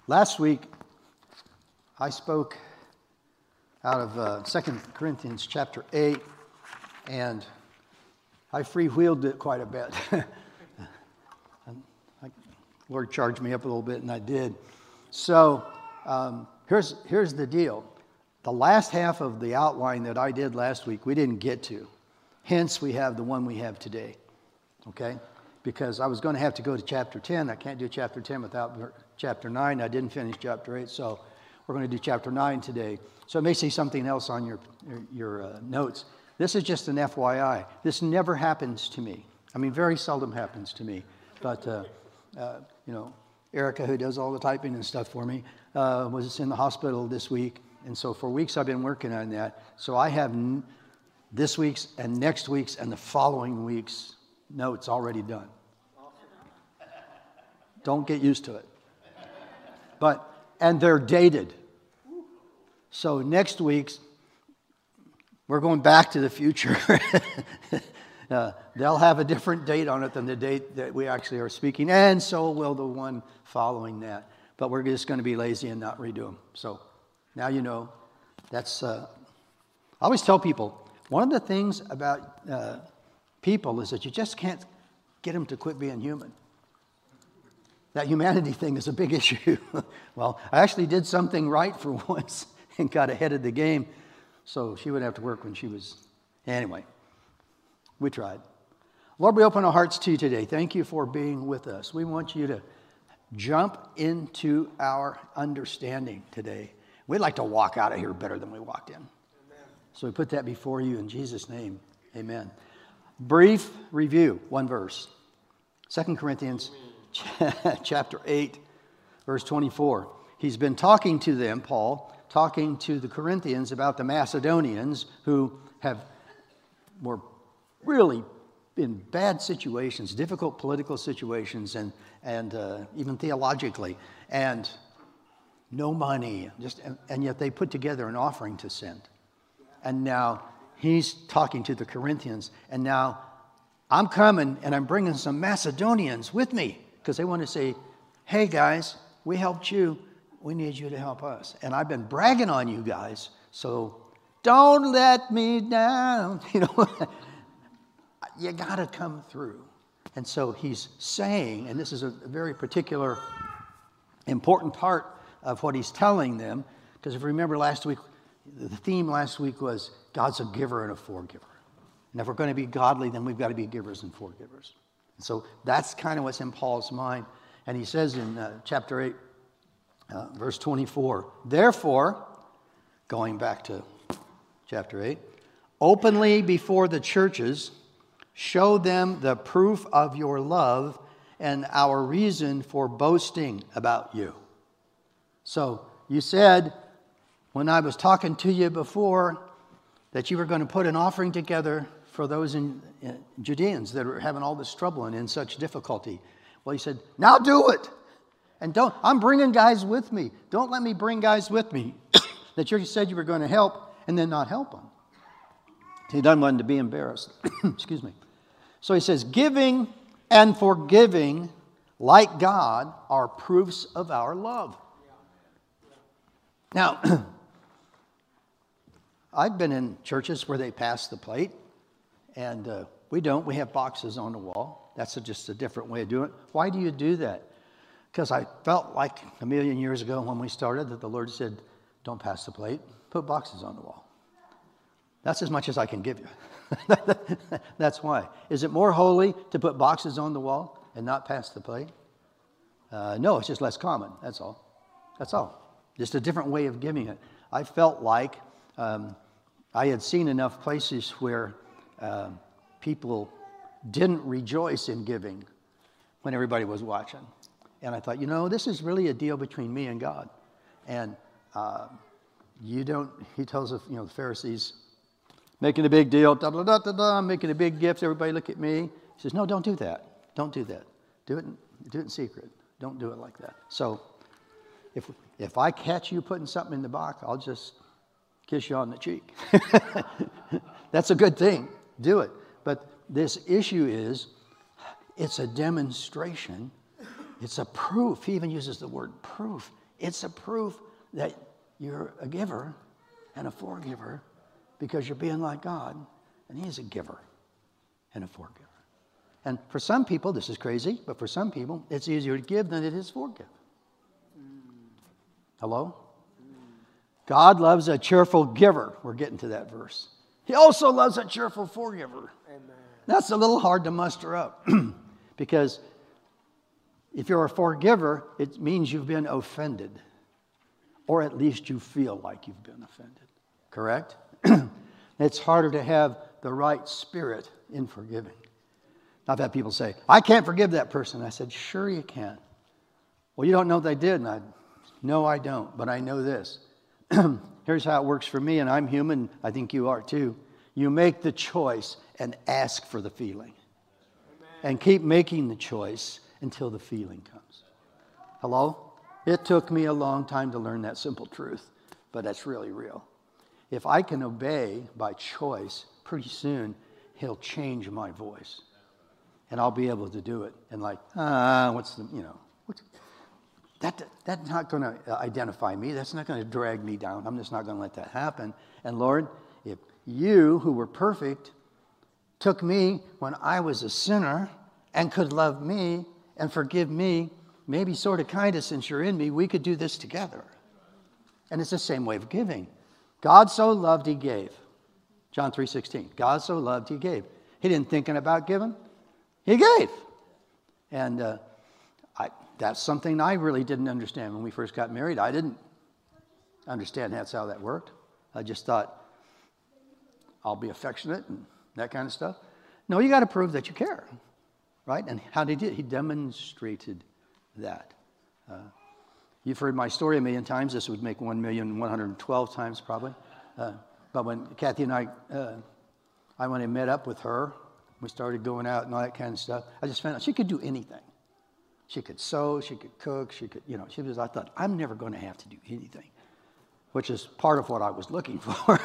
Last week, I spoke out of 2 Corinthians chapter 8, and I freewheeled it quite a bit. Lord charged me up a little bit, and I did. So here's the deal. The last half of the outline that I did last week, we didn't get to. Hence, we have the one we have today, okay? Because I was going to have to go to chapter 10. I can't do chapter 10 without chapter 9. I didn't finish chapter 8, so we're going to do chapter 9 today. So it may say something else on your notes. This is just an FYI. This never happens to me. I mean, very seldom happens to me. But, Erica, who does all the typing and stuff for me, was in the hospital this week. And so for weeks I've been working on that. So I have this week's and next week's and the following week's notes already done. Don't get used to it. And they're dated. So next week's, we're going back to the future. They'll have a different date on it than the date that we actually are speaking, and so will the one following that. But we're just going to be lazy and not redo them. So now you know. That's. I always tell people, one of the things about people is that you just can't get them to quit being human. That humanity thing is a big issue. Well, I actually did something right for once and got ahead of the game, so she wouldn't have to work when she was. Anyway, we tried. Lord, we open our hearts to you today. Thank you for being with us. We want you to jump into our understanding today. We'd like to walk out of here better than we walked in. Amen. So we put that before you in Jesus' name. Amen. Brief review, one verse. 2 Corinthians chapter 8, verse 24. He's been talking to them, Paul, talking to the Corinthians about the Macedonians who were really in bad situations, difficult political situations, and even theologically, and no money, and yet they put together an offering to send. And now he's talking to the Corinthians, and now I'm coming and I'm bringing some Macedonians with me because they want to say, hey guys, we helped you. We need you to help us. And I've been bragging on you guys, so don't let me down. You got to come through. And so he's saying, and this is a very particular, important part of what he's telling them, because if you remember last week, the theme last week was God's a giver and a forgiver. And if we're going to be godly, then we've got to be givers and forgivers. And so that's kind of what's in Paul's mind. And he says in chapter 8, verse 24, therefore, going back to chapter 8, openly before the churches, show them the proof of your love and our reason for boasting about you. So you said, when I was talking to you before, that you were going to put an offering together for those Judeans that are having all this trouble and in such difficulty. Well, he said, now do it. And I'm bringing guys with me. Don't let me bring guys with me that you said you were going to help and then not help them. He doesn't want to be embarrassed. Excuse me. So he says, giving and forgiving, like God, are proofs of our love. Now, I've been in churches where they pass the plate, and we don't. We have boxes on the wall. That's just a different way of doing it. Why do you do that? Because I felt like a million years ago when we started that the Lord said, don't pass the plate, put boxes on the wall. That's as much as I can give you. That's why. Is it more holy to put boxes on the wall and not pass the plate? No, it's just less common. That's all. That's all. Just a different way of giving it. I felt like I had seen enough places where people didn't rejoice in giving when everybody was watching. And I thought, this is really a deal between me and God. And he tells the Pharisees, making a big deal, I'm making a big gift, everybody look at me. He says, no, don't do that. Don't do that. Do it in secret. Don't do it like that. So if I catch you putting something in the box, I'll just kiss you on the cheek. That's a good thing. Do it. But this issue is, it's a demonstration It's a proof. He even uses the word proof. It's a proof that you're a giver and a forgiver because you're being like God, and He's a giver and a forgiver. And for some people, this is crazy, but for some people, it's easier to give than it is forgive. Hello? God loves a cheerful giver. We're getting to that verse. He also loves a cheerful forgiver. Amen. That's a little hard to muster up because if you're a forgiver, it means you've been offended, or at least you feel like you've been offended. Correct? It's harder to have the right spirit in forgiving. I've had people say, I can't forgive that person. I said, sure you can. Well, you don't know they did. And no, I don't, but I know this. Here's how it works for me, and I'm human. I think you are too. You make the choice and ask for the feeling. Amen. And keep making the choice until the feeling comes. Hello? It took me a long time to learn that simple truth, but that's really real. If I can obey by choice, pretty soon He'll change my voice. And I'll be able to do it. And that's not going to identify me. That's not going to drag me down. I'm just not going to let that happen. And Lord, if you, who were perfect, took me when I was a sinner and could love me and forgive me, maybe sort of kind of since you're in me, we could do this together. And it's the same way of giving. God so loved, He gave. John 3:16. God so loved, He gave. He didn't thinking about giving. He gave. And that's something I really didn't understand when we first got married. I didn't understand that's how that worked. I just thought, I'll be affectionate and that kind of stuff. No, you got to prove that you care, right? And how did he do it? He demonstrated that. You've heard my story a million times. This would make 1,112 times probably. But when Kathy and I went and met up with her, we started going out and all that kind of stuff. I just found out she could do anything. She could sew, she could cook, she could, I thought, I'm never going to have to do anything, which is part of what I was looking for.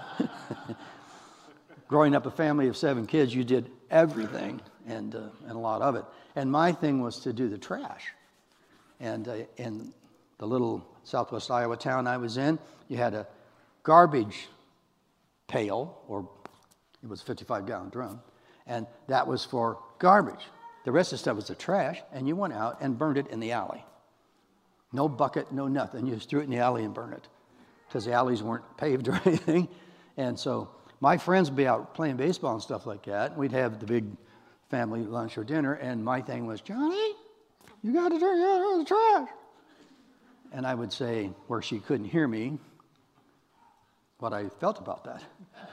Growing up a family of 7 kids, you did everything and a lot of it. And my thing was to do the trash. And in the little southwest Iowa town I was in, you had a garbage pail, or it was a 55-gallon drum, and that was for garbage. The rest of the stuff was the trash, and you went out and burned it in the alley. No bucket, no nothing. You just threw it in the alley and burned it because the alleys weren't paved or anything. And so my friends would be out playing baseball and stuff like that. We'd have the big family lunch or dinner, and my thing was, Johnny, you got to throw the trash. And I would say, where she couldn't hear me, what I felt about that.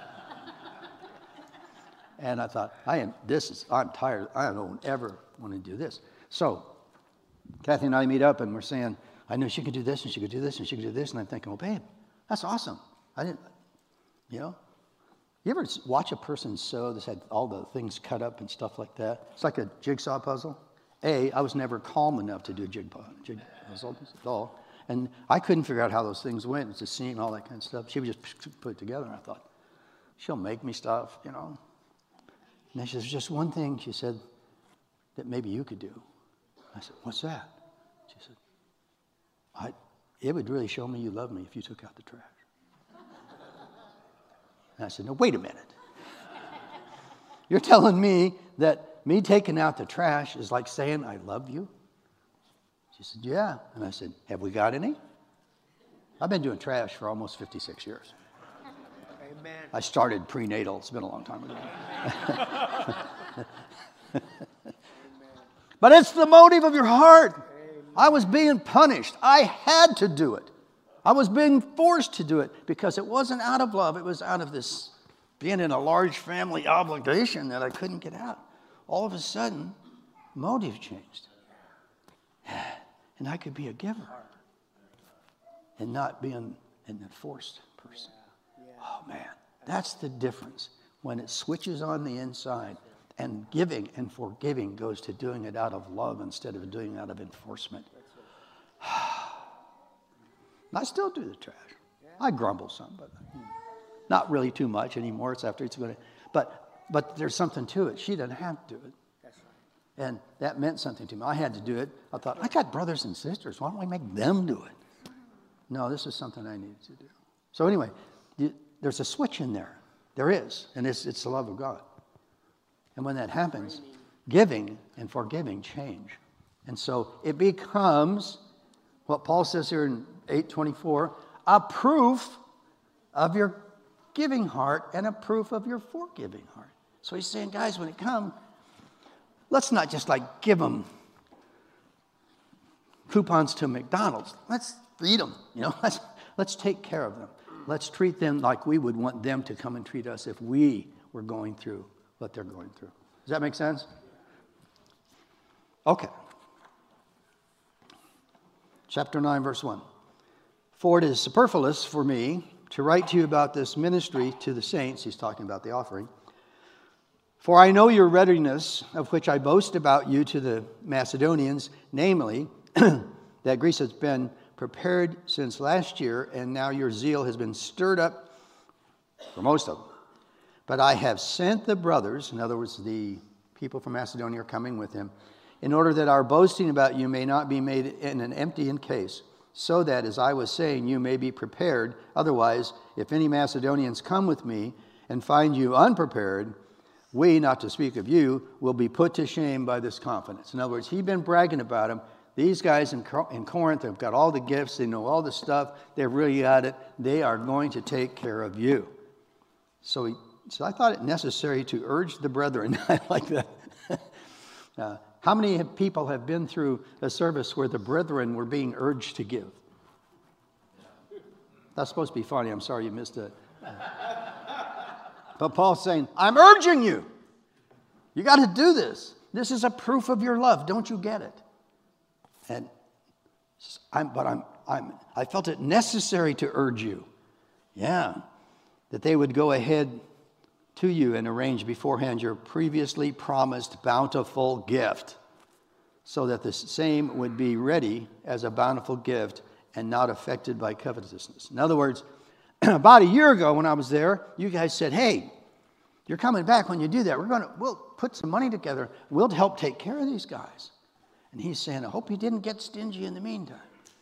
And I thought, I'm tired. I don't ever want to do this. So Kathy and I meet up and we're saying, I know she could do this and she could do this and she could do this. And I'm thinking, well, babe, that's awesome. You ever watch a person sew that's had all the things cut up and stuff like that? It's like a jigsaw puzzle. I was never calm enough to do jigsaw puzzle at all. And I couldn't figure out how those things went. It's a seam, all that kind of stuff. She would just put it together. And I thought, she'll make me stuff, And she said, there's just one thing, she said, that maybe you could do. I said, what's that? She said, it would really show me you love me if you took out the trash. And I said, no, wait a minute. You're telling me that me taking out the trash is like saying I love you? She said, yeah. And I said, have we got any? I've been doing trash for almost 56 years. Amen. I started prenatal. It's been a long time ago. But it's the motive of your heart. Amen. I was being punished. I had to do it. I was being forced to do it because it wasn't out of love. It was out of this being in a large family obligation that I couldn't get out. All of a sudden, motive changed. And I could be a giver and not being an enforced person. Oh, man, that's the difference when it switches on the inside and giving and forgiving goes to doing it out of love instead of doing it out of enforcement. I still do the trash. I grumble some, but not really too much anymore. It's after it's going to. But there's something to it. She doesn't have to do it. And that meant something to me. I had to do it. I thought, I got brothers and sisters. Why don't we make them do it? No, this is something I needed to do. So anyway, there's a switch in there. There is. And it's the love of God. And when that happens, giving and forgiving change. And so it becomes what Paul says here in 8:24, a proof of your giving heart and a proof of your forgiving heart. So he's saying, guys, when it comes, let's not just like give them coupons to McDonald's. Let's feed them, let's take care of them. Let's treat them like we would want them to come and treat us if we were going through what they're going through. Does that make sense? Okay. Chapter 9, verse 1. For it is superfluous for me to write to you about this ministry to the saints. He's talking about the offering. For I know your readiness, of which I boast about you to the Macedonians, namely, that Greece has been prepared since last year, and now your zeal has been stirred up for most of them. But I have sent the brothers, in other words, the people from Macedonia are coming with him, in order that our boasting about you may not be made in an empty encase, so that, as I was saying, you may be prepared. Otherwise, if any Macedonians come with me and find you unprepared, we, not to speak of you, will be put to shame by this confidence. In other words, he'd been bragging about them. These guys in Corinth have got all the gifts. They know all the stuff. They're really at it. They are going to take care of you. So I thought it necessary to urge the brethren. I like that. How many people have been through a service where the brethren were being urged to give? That's supposed to be funny. I'm sorry you missed it. But Paul's saying, I'm urging you. You got to do this. This is a proof of your love. Don't you get it? And I felt it necessary to urge you. Yeah. That they would go ahead to you and arrange beforehand your previously promised bountiful gift, so that the same would be ready as a bountiful gift and not affected by covetousness. In other words, about a year ago when I was there, you guys said, hey, you're coming back when you do that. We'll put some money together. We'll help take care of these guys. And he's saying, I hope you didn't get stingy in the meantime.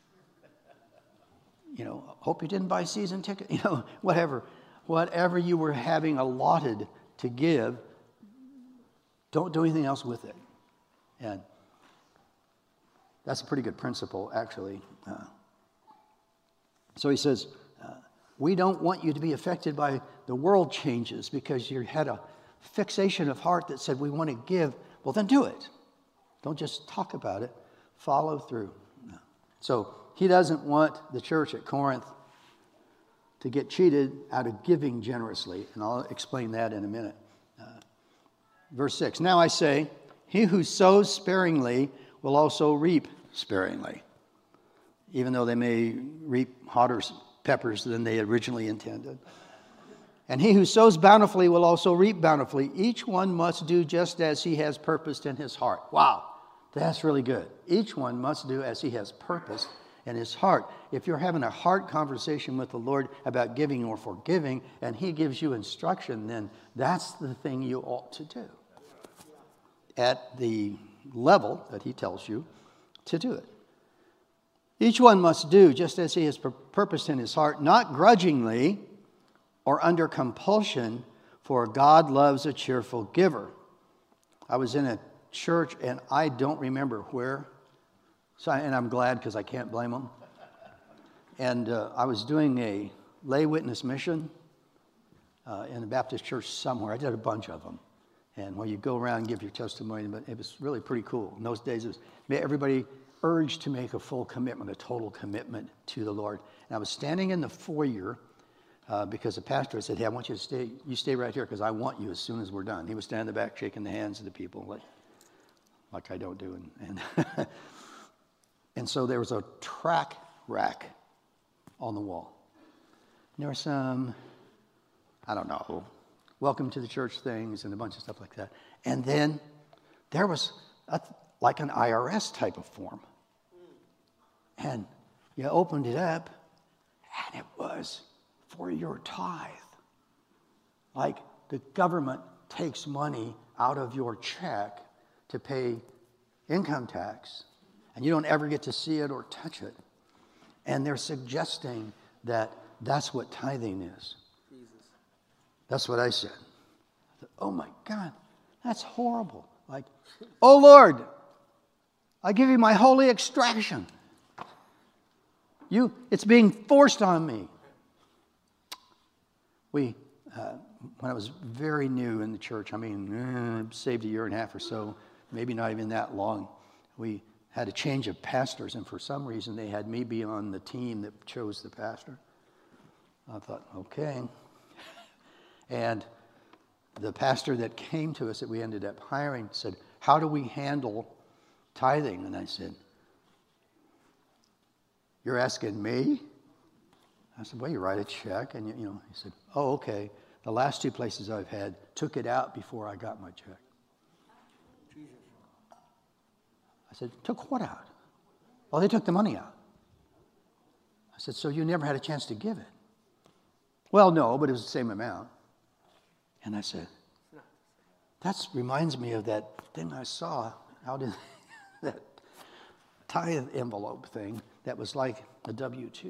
Hope you didn't buy season ticket, whatever. Whatever you were having allotted to give, don't do anything else with it. And that's a pretty good principle, actually. So he says, we don't want you to be affected by the world changes because you had a fixation of heart that said we want to give. Well, then do it. Don't just talk about it. Follow through. So he doesn't want the church at Corinth to get cheated out of giving generously. And I'll explain that in a minute. Verse 6, now I say, he who sows sparingly will also reap sparingly, even though they may reap hotter peppers than they originally intended. And he who sows bountifully will also reap bountifully. Each one must do just as he has purposed in his heart. Wow, that's really good. Each one must do as he has purposed in his heart. If you're having a heart conversation with the Lord about giving or forgiving, and he gives you instruction, then that's the thing you ought to do at the level that he tells you to do it. Each one must do just as he has purposed in his heart, not grudgingly or under compulsion, for God loves a cheerful giver. I was in a church, and I don't remember where, and I'm glad because I can't blame them. And I was doing a lay witness mission in a Baptist church somewhere. I did a bunch of them. And you go around and give your testimony, but it was really pretty cool. In those days, everybody urged to make a full commitment, a total commitment to the Lord. And I was standing in the foyer because the pastor said, hey, I want you to stay right here because I want you as soon as we're done. He was standing in the back shaking the hands of the people like I don't do. And so there was a track rack on the wall. And there were some, I don't know, welcome to the church things and a bunch of stuff like that. And then there was like an IRS type of form. And you opened it up, and it was for your tithe. Like the government takes money out of your check to pay income tax, and you don't ever get to see it or touch it. And they're suggesting that that's what tithing is. Jesus. That's what I said. Oh my God, that's horrible. Like, oh Lord, I give you my holy extraction. It's being forced on me. When I was very new in the church, saved a year and a half or so, maybe not even that long, we had a change of pastors, and for some reason they had me be on the team that chose the pastor. I thought, okay. And the pastor that came to us that we ended up hiring said, how do we handle tithing? And I said, you're asking me? I said, well, you write a check. And, he said, oh, okay. The last 2 places I've had took it out before I got my check. I said, took what out? Well, they took the money out. I said, so you never had a chance to give it? Well, no, but it was the same amount. And I said, that reminds me of that thing I saw out in that tithe envelope thing that was like a W-2,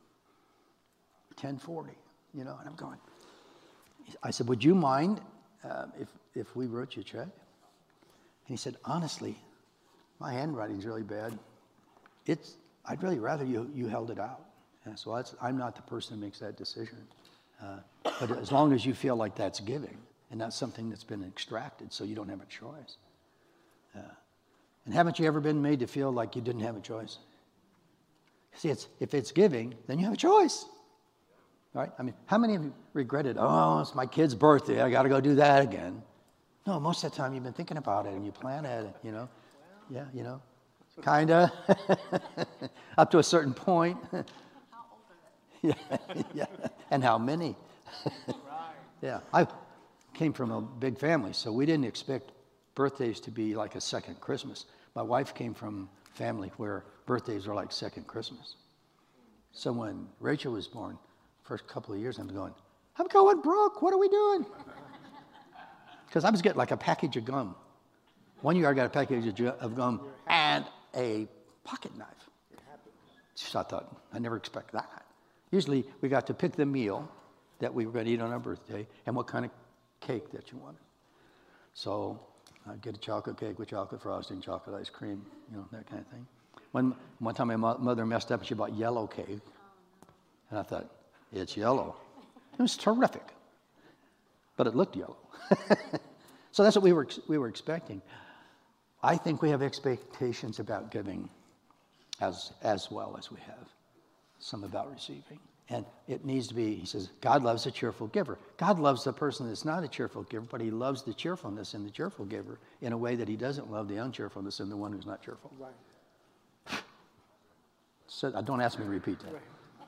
1040, and I'm going. I said, would you mind if we wrote you a check? And he said, honestly, my handwriting's really bad. I'd really rather you held it out. And so I'm not the person who makes that decision. But as long as you feel like that's giving, and that's something that's been extracted, so you don't have a choice. And haven't you ever been made to feel like you didn't have a choice? See, if it's giving, then you have a choice. Right? How many of you regretted, oh, it's my kid's birthday, I got to go do that again? No, most of the time you've been thinking about it and you plan it, Yeah, kind of. Up to a certain point. Yeah. And how many? Yeah. I came from a big family, so we didn't expect birthdays to be like a second Christmas. My wife came from a family where birthdays are like second Christmas. So when Rachel was born, first couple of years, I'm going broke. What are we doing? Because I was getting like a package of gum. One year I got a package of gum and a pocket knife. So I thought, I never expect that. Usually we got to pick the meal that we were going to eat on our birthday and what kind of cake that you wanted. So I'd get a chocolate cake with chocolate frosting, chocolate ice cream, that kind of thing. One time my mother messed up and she bought yellow cake. And I thought, it's yellow. It was terrific. But it looked yellow. So that's what we were expecting. I think we have expectations about giving as well as we have some about receiving. And it needs to be, he says, God loves a cheerful giver. God loves the person that's not a cheerful giver, but he loves the cheerfulness in the cheerful giver in a way that he doesn't love the uncheerfulness in the one who's not cheerful. Right. So don't ask me to repeat that. Right.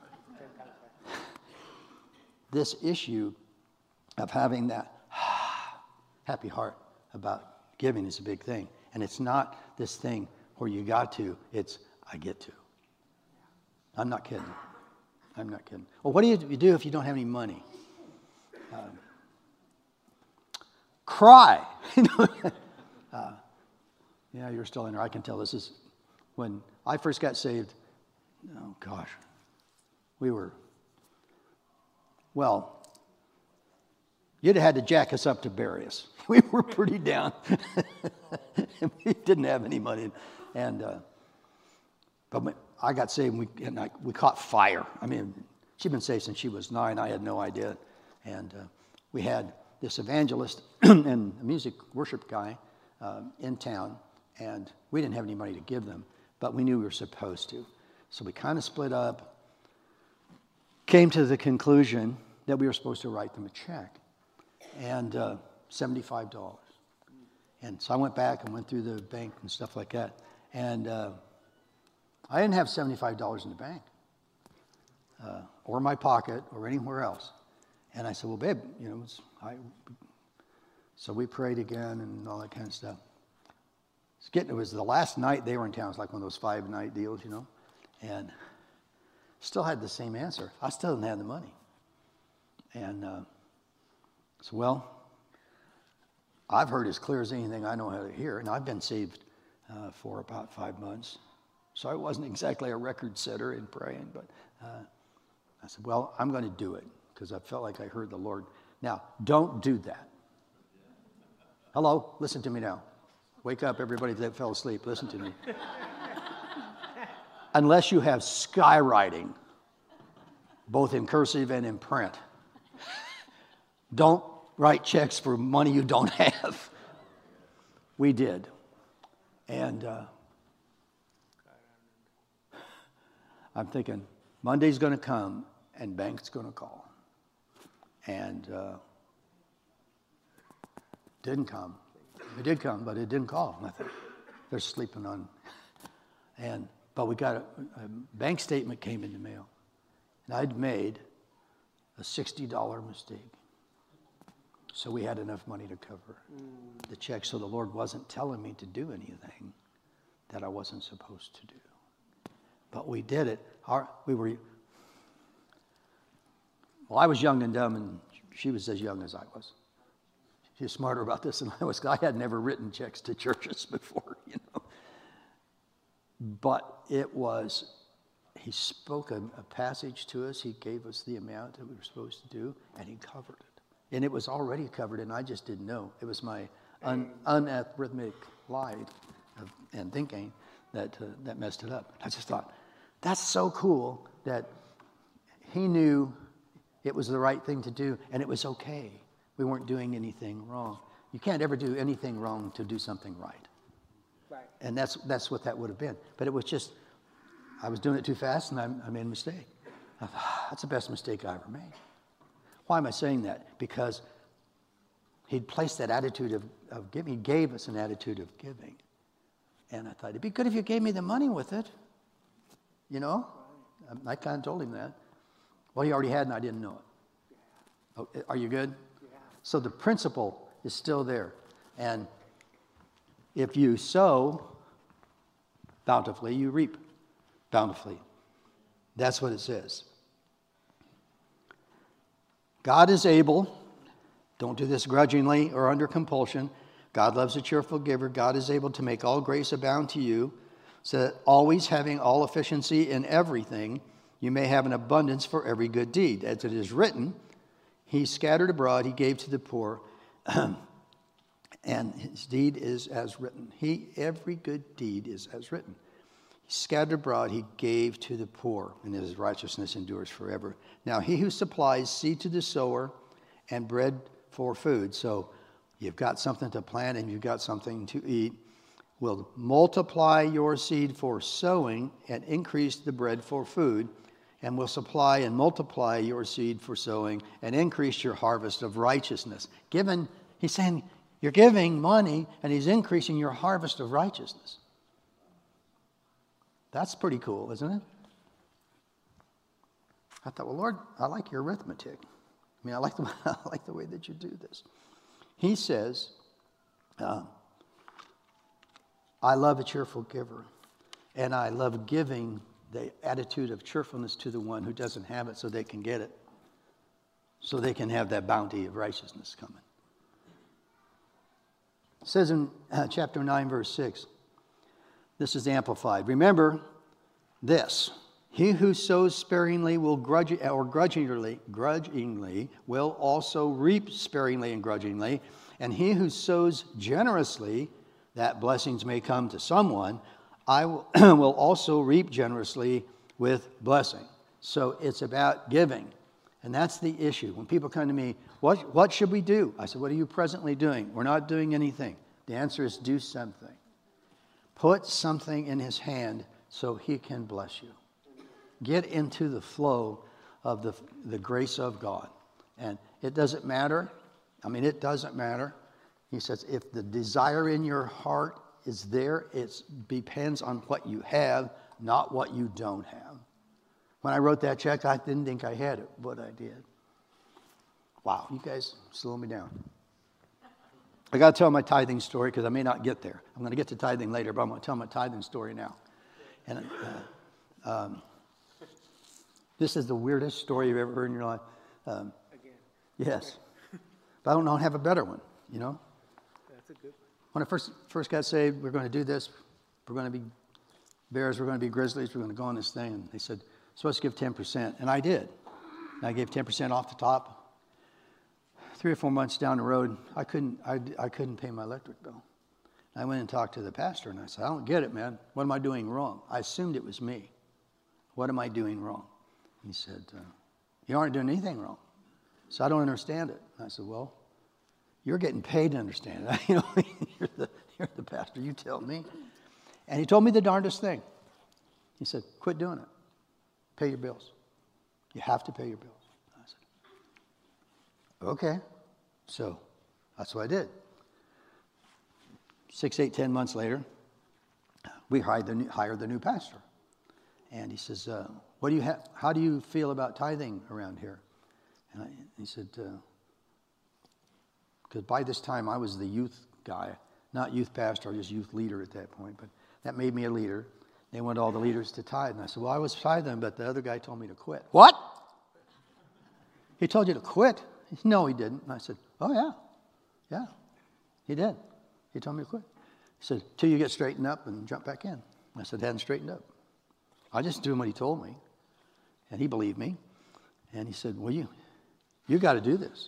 This issue of having that happy heart about giving is a big thing. And it's not this thing where you got to, it's I get to. I'm not kidding. Well, what do you do if you don't have any money? Cry. Yeah, you're still in there. I can tell this is when I first got saved. Oh, gosh. You'd have had to jack us up to bury us. We were pretty down. We didn't have any money. But when I got saved, we caught fire. She'd been saved since she was 9. I had no idea. And we had this evangelist and a music worship guy in town, and we didn't have any money to give them, but we knew we were supposed to. So we kind of split up, came to the conclusion that we were supposed to write them a check, and $75. And so I went back and went through the bank and stuff like that, and I didn't have $75 in the bank, or my pocket, or anywhere else. And I said, well, babe, so we prayed again and all that kind of stuff. It was the last night they were in town. It was like one of those 5-night deals, and still had the same answer. I still didn't have the money. And so, well, I've heard as clear as anything I know how to hear, and I've been saved for about 5 months. So I wasn't exactly a record setter in praying, but I said, well, I'm going to do it because I felt like I heard the Lord. Now, don't do that. Hello, listen to me now. Wake up, everybody that fell asleep. Listen to me. Unless you have skywriting, both in cursive and in print, don't write checks for money you don't have. We did. And I'm thinking, Monday's going to come and bank's going to call. And didn't come. It did come, but it didn't call. Nothing. They're sleeping on. But we got a bank statement came in the mail. And I'd made a $60 mistake. So we had enough money to cover the check. So the Lord wasn't telling me to do anything that I wasn't supposed to do. But we did it. I was young and dumb, and she was as young as I was. She was smarter about this than I was. I had never written checks to churches before, you know. But it was, he spoke a passage to us. He gave us the amount that we were supposed to do, and he covered it. And it was already covered, and I just didn't know. It was my unarithmetic lie and thinking that messed it up. I just thought, that's so cool that he knew it was the right thing to do, and it was okay. We weren't doing anything wrong. You can't ever do anything wrong to do something right. Right. And that's what that would have been. But it was just, I was doing it too fast, and I made a mistake. I thought, that's the best mistake I ever made. Why am I saying that? Because he'd placed that attitude of giving. He gave us an attitude of giving. And I thought, it'd be good if you gave me the money with it. You know? I kind of told him that. Well, he already had, and I didn't know it. Oh, are you good? Yeah. So the principle is still there. And if you sow bountifully, you reap bountifully. That's what it says. God is able, don't do this grudgingly or under compulsion. God loves a cheerful giver. God is able to make all grace abound to you, so that always having all efficiency in everything, you may have an abundance for every good deed. As it is written, he scattered abroad, he gave to the poor, and his deed is as written. Every good deed is as written. He scattered abroad, he gave to the poor, and his righteousness endures forever. Now he who supplies seed to the sower and bread for food, so you've got something to plant and you've got something to eat, will multiply your seed for sowing and increase the bread for food, and will supply and multiply your seed for sowing and increase your harvest of righteousness. He's saying you're giving money and he's increasing your harvest of righteousness. That's pretty cool, isn't it? I thought, well, Lord, I like your arithmetic. I mean, I like the way that you do this. He says, I love a cheerful giver, and I love giving the attitude of cheerfulness to the one who doesn't have it so they can get it, so they can have that bounty of righteousness coming. It says in chapter 9, verse 6, this is amplified. Remember this, he who sows sparingly will grudgingly will also reap sparingly and grudgingly, and he who sows generously, that blessings may come to someone, I will also reap generously with blessing. So it's about giving. And that's the issue. When people come to me, what should we do? I said, what are you presently doing? We're not doing anything. The answer is do something. Put something in his hand so he can bless you. Get into the flow of the grace of God. And it doesn't matter. I mean, it doesn't matter. He says, if the desire in your heart is there, it depends on what you have, not what you don't have. When I wrote that check, I didn't think I had it, but I did. Wow, you guys slow me down. I got to tell my tithing story because I may not get there. I'm going to get to tithing later, but I'm going to tell my tithing story now. And this is the weirdest story you've ever heard in your life. Again. Yes. But I don't have a better one, you know. When I first got saved, we're going to do this. We're going to be bears. We're going to be grizzlies. We're going to go on this thing. And they said, supposed to give 10%. And I did. And I gave 10% off the top. 3 or 4 months down the road, I couldn't pay my electric bill. I went and talked to the pastor, and I said, I don't get it, man. What am I doing wrong? I assumed it was me. What am I doing wrong? He said, you aren't doing anything wrong. So I don't understand it. And I said, well, you're getting paid to understand it. You know, you're the pastor. You tell me. And he told me the darndest thing. He said, quit doing it. Pay your bills. You have to pay your bills. I said, okay. So that's what I did. 6, 8, 10 months later, we hired the new pastor. And he says, what do you have? How do you feel about tithing around here? And he said, because by this time I was the youth guy, not youth pastor, I was just youth leader at that point, but that made me a leader. They wanted all the leaders to tithe. And I said, well, I was tithing, but the other guy told me to quit. What? He told you to quit? He said, no, he didn't. And I said, oh, yeah. Yeah, he did. He told me to quit. He said, till you get straightened up and jump back in. I said, hadn't straightened up. I just doing what he told me. And he believed me. And he said, well, you got to do this.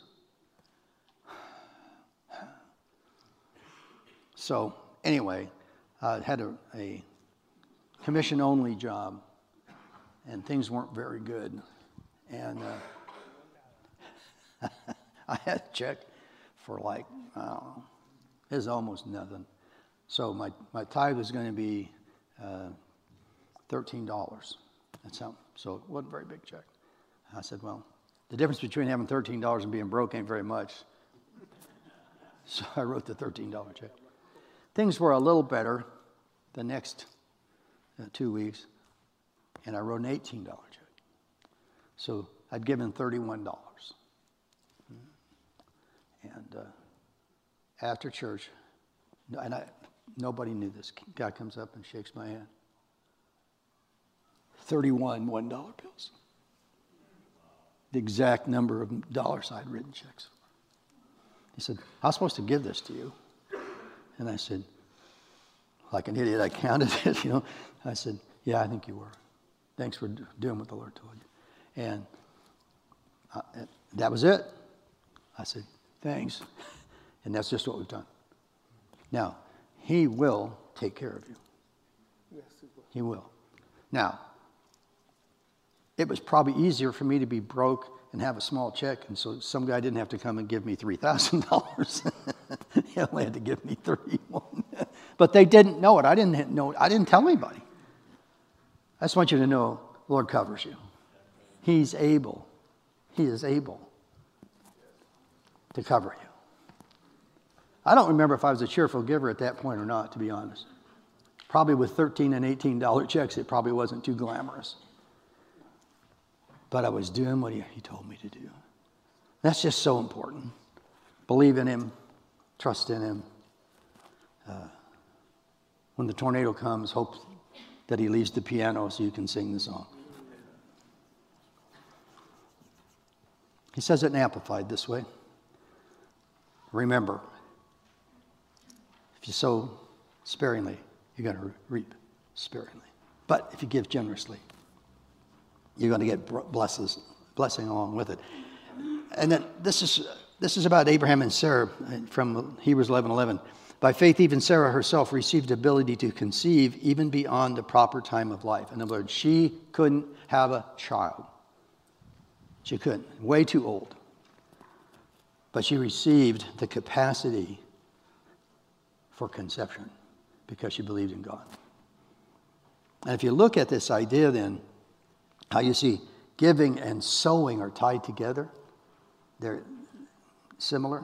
So anyway, I had a commission-only job, and things weren't very good. And I had a check for like, I don't know, it was almost nothing. So my tithe was going to be $13. So it wasn't a very big check. I said, well, the difference between having $13 and being broke ain't very much. So I wrote the $13 check. Things were a little better the next 2 weeks, and I wrote an $18 check. So I'd given $31. And after church, and nobody knew this, guy comes up and shakes my hand. 31 $1 bills. The exact number of dollars I'd written checks for. He said, I was supposed to give this to you. And I said, like an idiot, I counted it, you know. I said, yeah, I think you were. Thanks for doing what the Lord told you. And that was it. I said, thanks. And that's just what we've done. Now, he will take care of you. Yes, he will. Now, it was probably easier for me to be broke and have a small check, and so some guy didn't have to come and give me $3,000. He only had to give me $31. But they didn't know it. I didn't know it. I didn't tell anybody. I just want you to know, the Lord covers you. He's able. He is able to cover you. I don't remember if I was a cheerful giver at that point or not, to be honest. Probably with $13 and $18 checks, it probably wasn't too glamorous. But I was doing what he told me to do. That's just so important. Believe in him. Trust in him. When the tornado comes, hope that he leaves the piano so you can sing the song. He says it in Amplified this way. Remember, if you sow sparingly, you're going to reap sparingly. But if you give generously, you're going to get blessing along with it. And then this is about Abraham and Sarah from Hebrews 11:11. By faith, even Sarah herself received ability to conceive even beyond the proper time of life. In other words, she couldn't have a child. She couldn't. Way too old. But she received the capacity for conception because she believed in God. And if you look at this idea then, how you see giving and sowing are tied together, they're similar.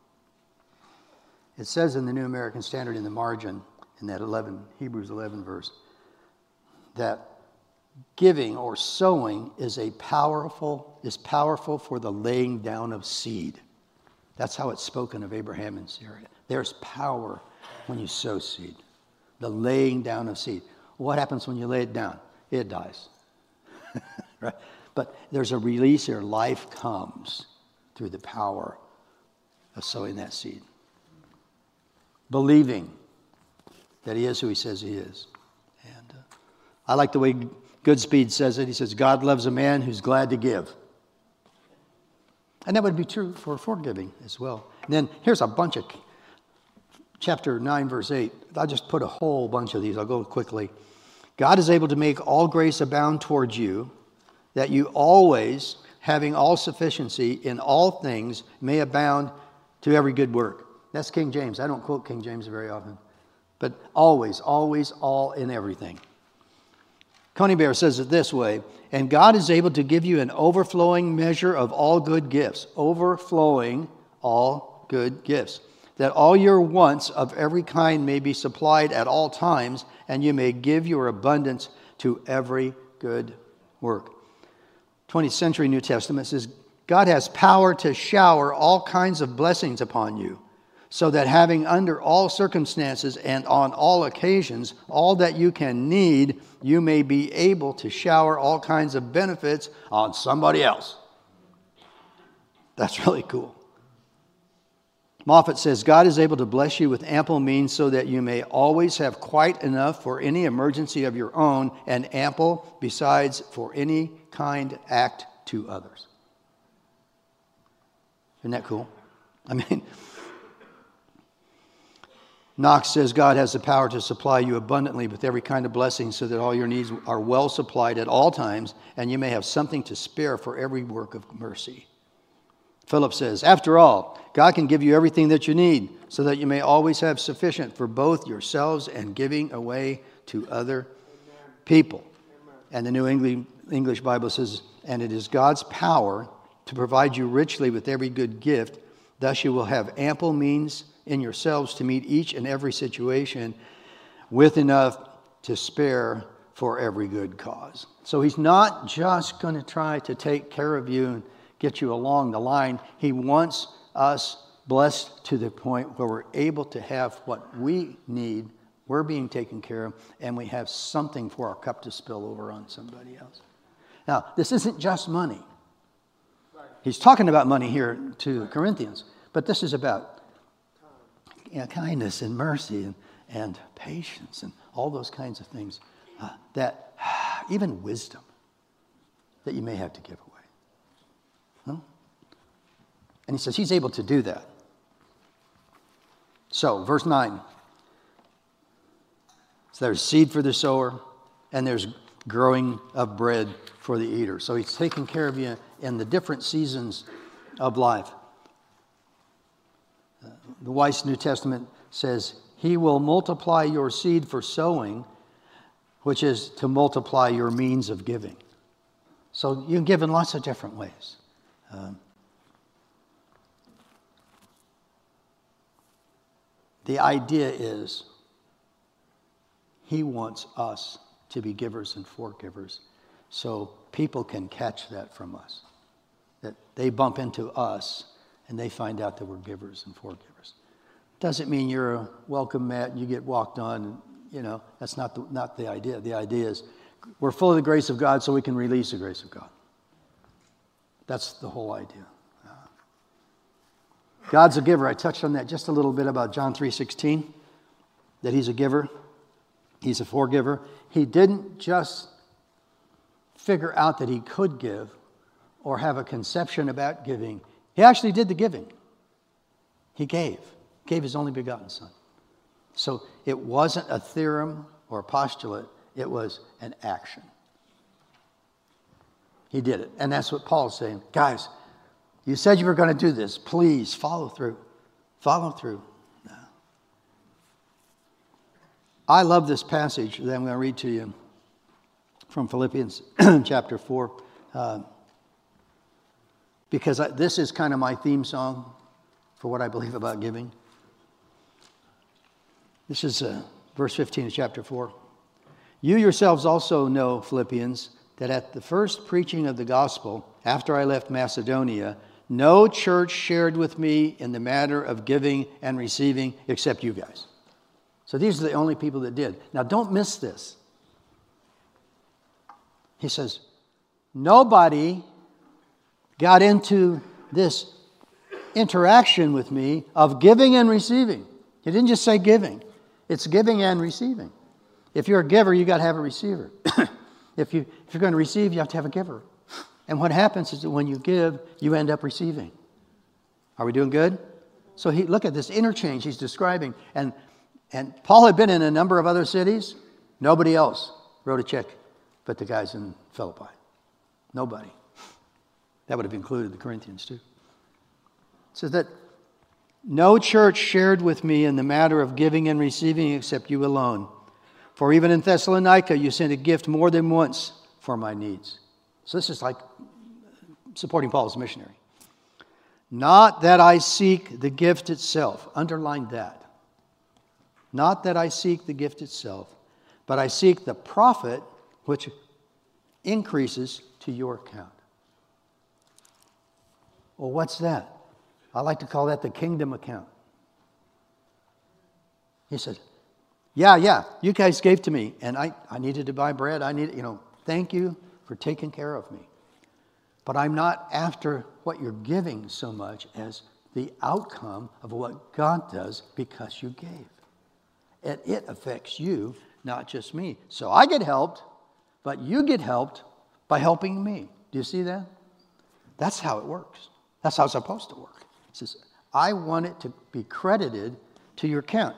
It says in the New American Standard in the margin, in that Hebrews 11 verse, that giving or sowing is powerful for the laying down of seed. That's how it's spoken of Abraham and Sarah. There's power when you sow seed. The laying down of seed. What happens when you lay it down? It dies. Right? But there's a release here. Life comes through the power of sowing that seed. believing that he is who he says he is. And I like the way Goodspeed says it. He says, God loves a man who's glad to give. And that would be true for forgiving as well. And then here's a bunch of chapter 9, verse 8. I'll just put a whole bunch of these. I'll go quickly. God is able to make all grace abound towards you, that you always, having all sufficiency in all things, may abound to every good work. That's King James. I don't quote King James very often. But always, always, all in everything. Coney Bear says it this way, and God is able to give you an overflowing measure of all good gifts. Overflowing all good gifts. That all your wants of every kind may be supplied at all times, and you may give your abundance to every good work. 20th century New Testament says, God has power to shower all kinds of blessings upon you, so that having under all circumstances and on all occasions all that you can need, you may be able to shower all kinds of benefits on somebody else. That's really cool. Moffat says, God is able to bless you with ample means so that you may always have quite enough for any emergency of your own and ample besides for any kind act to others. Isn't that cool? I mean, Knox says God has the power to supply you abundantly with every kind of blessing so that all your needs are well supplied at all times and you may have something to spare for every work of mercy. Philip says, after all, God can give you everything that you need so that you may always have sufficient for both yourselves and giving away to other people. And the New English Bible says, and it is God's power to provide you richly with every good gift. Thus you will have ample means in yourselves to meet each and every situation with enough to spare for every good cause. So he's not just going to try to take care of you and get you along the line. He wants us blessed to the point where we're able to have what we need, we're being taken care of, and we have something for our cup to spill over on somebody else. Now, this isn't just money. He's talking about money here to the Corinthians, but this is about kindness and mercy and patience and all those kinds of things, that even wisdom that you may have to give away. And he says he's able to do that. So, verse 9. So there's seed for the sower, and there's growing of bread for the eater. So he's taking care of you in the different seasons of life. The Weiss New Testament says, he will multiply your seed for sowing, which is to multiply your means of giving. So you can give in lots of different ways. The idea is he wants us to be givers and forgivers so people can catch that from us. That they bump into us and they find out that we're givers and forgivers. Doesn't mean you're a welcome mat and you get walked on. And, that's not the idea. The idea is we're full of the grace of God so we can release the grace of God. That's the whole idea. God's a giver. I touched on that just a little bit about John 3:16, that he's a giver. He's a forgiver. He didn't just figure out that he could give or have a conception about giving. He actually did the giving. He gave his only begotten Son. So it wasn't a theorem or a postulate. It was an action. He did it. And that's what Paul's saying. Guys, you said you were going to do this. Please follow through. Follow through. No. I love this passage that I'm going to read to you from Philippians chapter 4. Because this is kind of my theme song for what I believe about giving. This is verse 15 of chapter 4. You yourselves also know, Philippians, that at the first preaching of the gospel, after I left Macedonia, no church shared with me in the matter of giving and receiving except you guys. So these are the only people that did. Now don't miss this. He says, nobody got into this interaction with me of giving and receiving. He didn't just say giving. It's giving and receiving. If you're a giver, you got to have a receiver. If you're going to receive, you have to have a giver. And what happens is that when you give, you end up receiving. Are we doing good? So look at this interchange he's describing. And Paul had been in a number of other cities. Nobody else wrote a check but the guys in Philippi. Nobody. That would have included the Corinthians too. It says that no church shared with me in the matter of giving and receiving except you alone. For even in Thessalonica you sent a gift more than once for my needs. So this is like supporting Paul as a missionary. Not that I seek the gift itself. Underline that. Not that I seek the gift itself, but I seek the profit which increases to your account. Well, what's that? I like to call that the kingdom account. He said, yeah, you guys gave to me, and I needed to buy bread. Thank you for taking care of me. But I'm not after what you're giving so much as the outcome of what God does because you gave. And it affects you, not just me. So I get helped, but you get helped by helping me. Do you see that? That's how it works. That's how it's supposed to work. It says, I want it to be credited to your account.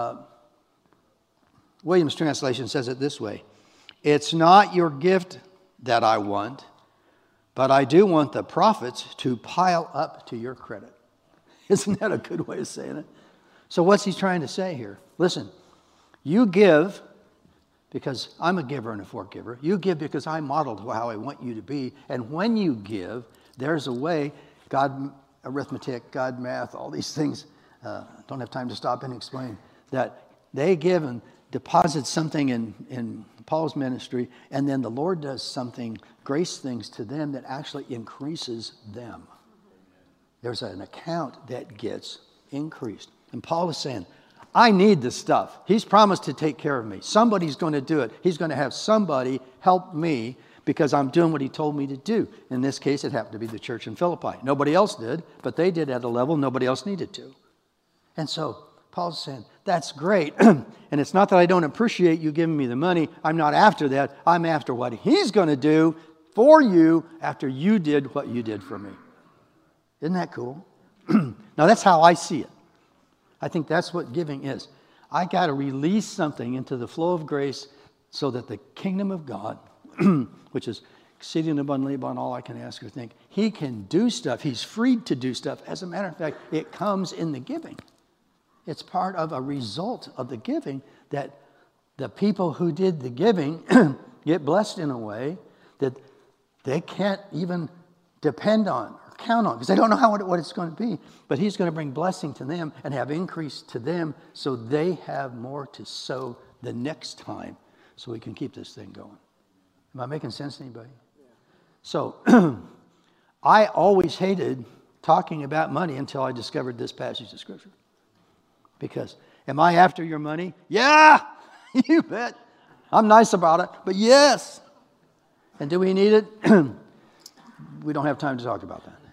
Williams' translation says it this way. It's not your gift that I want, but I do want the profits to pile up to your credit. Isn't that a good way of saying it? So what's he trying to say here? Listen, you give because I'm a giver and a forgiver. You give because I modeled how I want you to be. And when you give, there's a way, God arithmetic, God math, all these things, don't have time to stop and explain, that they give and deposit something in Paul's ministry, and then the Lord does something, grace things to them that actually increases them. There's an account that gets increased. And Paul is saying, I need this stuff. He's promised to take care of me. Somebody's going to do it. He's going to have somebody help me because I'm doing what he told me to do. In this case, it happened to be the church in Philippi. Nobody else did, but they did at a level nobody else needed to. And so Paul's saying, that's great. And it's not that I don't appreciate you giving me the money. I'm not after that. I'm after what he's going to do for you after you did what you did for me. Isn't that cool? Now, that's how I see it. I think that's what giving is. I got to release something into the flow of grace so that the kingdom of God, which is exceeding abundantly above all I can ask or think, he can do stuff. He's freed to do stuff. As a matter of fact, it comes in the giving. It's part of a result of the giving that the people who did the giving get blessed in a way that they can't even depend on or count on because they don't know what it's going to be. But he's going to bring blessing to them and have increase to them so they have more to sow the next time so we can keep this thing going. Am I making sense to anybody? Yeah. So I always hated talking about money until I discovered this passage of Scripture. Because, am I after your money? Yeah, you bet. I'm nice about it, but yes. And do we need it? We don't have time to talk about that.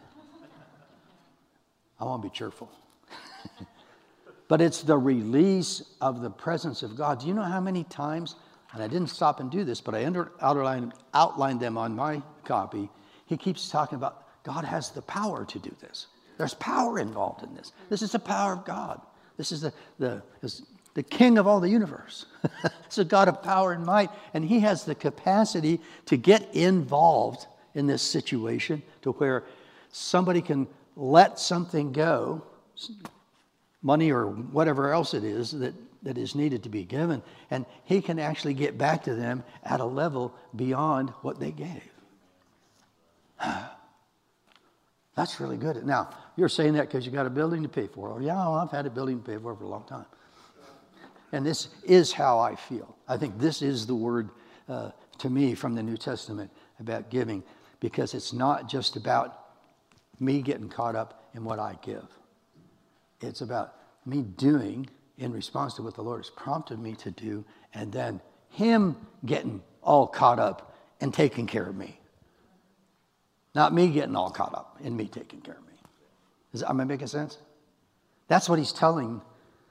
I want to be cheerful. But it's the release of the presence of God. Do you know how many times, and I didn't stop and do this, but I outlined them on my copy. He keeps talking about God has the power to do this. There's power involved in this. This is the power of God. This is the king of all the universe. It's a God of power and might, and he has the capacity to get involved in this situation to where somebody can let something go, money or whatever else it is that is needed to be given, and he can actually get back to them at a level beyond what they gave. That's really good. Now, you're saying that because you got a building to pay for. Oh, yeah, well, I've had a building to pay for a long time. And this is how I feel. I think this is the word to me from the New Testament about giving, because it's not just about me getting caught up in what I give. It's about me doing in response to what the Lord has prompted me to do, and then him getting all caught up and taking care of me. Not me getting all caught up and me taking care of me. Am I making sense? That's what he's telling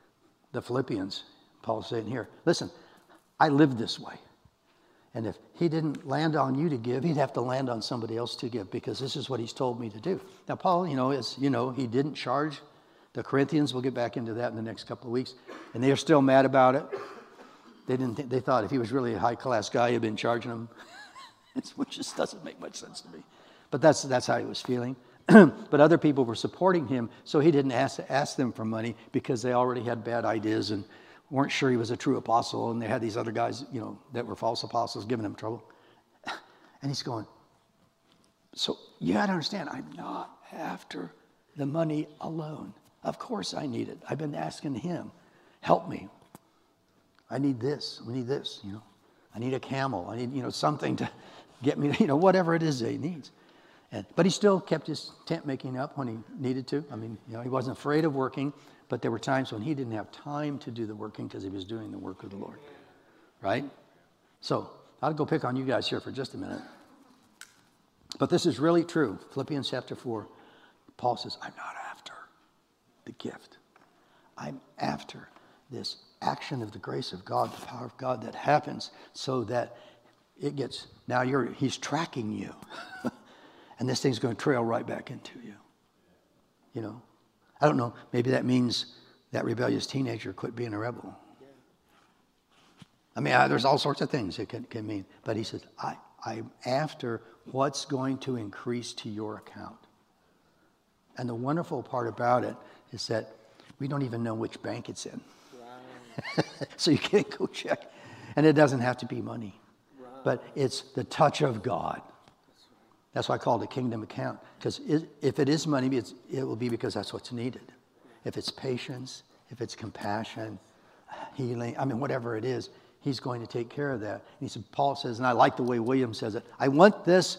the Philippians. Paul's saying here, listen, I live this way. And if he didn't land on you to give, he'd have to land on somebody else to give, because this is what he's told me to do. Now, Paul, he didn't charge the Corinthians. We'll get back into that in the next couple of weeks. And they are still mad about it. They thought if he was really a high-class guy, he'd been charging them, which just doesn't make much sense to me. But that's how he was feeling. But other people were supporting him, so he didn't ask them for money, because they already had bad ideas and weren't sure he was a true apostle, and they had these other guys, that were false apostles giving him trouble. And he's going, so you got to understand, I'm not after the money alone. Of course I need it. I've been asking him, help me. I need this. We need this, I need a camel. I need, something to get me, whatever it is that he needs. But he still kept his tent making up when he needed to. I mean, he wasn't afraid of working, but there were times when he didn't have time to do the working because he was doing the work of the Lord, right? So I'll go pick on you guys here for just a minute. But this is really true. Philippians chapter 4, Paul says, I'm not after the gift. I'm after this action of the grace of God, the power of God that happens so that it gets, now he's tracking you. And this thing's going to trail right back into you. I don't know. Maybe that means that rebellious teenager quit being a rebel. I mean, there's all sorts of things it can mean. But he says, I'm after what's going to increase to your account. And the wonderful part about it is that we don't even know which bank it's in. Wow. So you can't go check. And it doesn't have to be money. Wow. But it's the touch of God. That's why I call it a kingdom account. Because if it is money, it will be because that's what's needed. If it's patience, if it's compassion, healing, whatever it is, he's going to take care of that. And Paul says, and I like the way William says it, I want this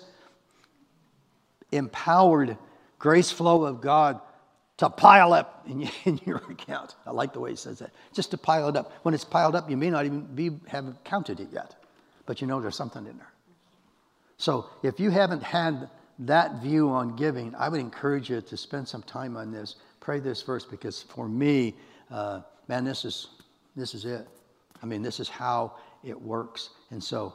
empowered grace flow of God to pile up in your account. I like the way he says that. Just to pile it up. When it's piled up, you may not even have counted it yet. But there's something in there. So if you haven't had that view on giving, I would encourage you to spend some time on this. Pray this verse, because for me, this is it. This is how it works. And so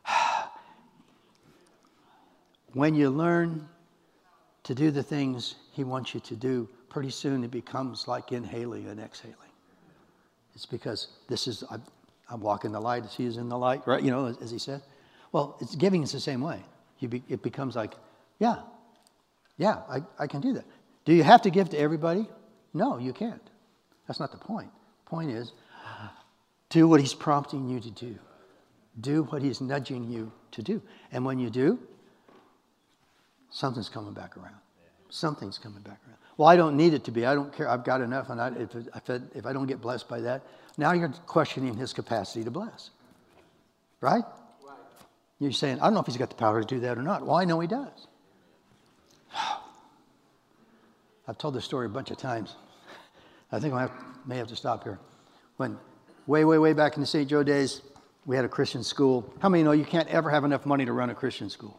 when you learn to do the things he wants you to do, pretty soon it becomes like inhaling and exhaling. It's because I'm walking the light as he is in the light, right? As he said. Well, giving is the same way. It becomes like, I can do that. Do you have to give to everybody? No, you can't. That's not the point. The point is, do what he's prompting you to do. Do what he's nudging you to do. And when you do, something's coming back around. Something's coming back around. Well, I don't need it to be. I don't care. I've got enough. And if I don't get blessed by that, now you're questioning his capacity to bless. Right? You're saying, I don't know if he's got the power to do that or not. Well, I know he does. I've told this story a bunch of times. I think I may have to stop here. When way back in the St. Joe days, we had a Christian school. How many know you can't ever have enough money to run a Christian school?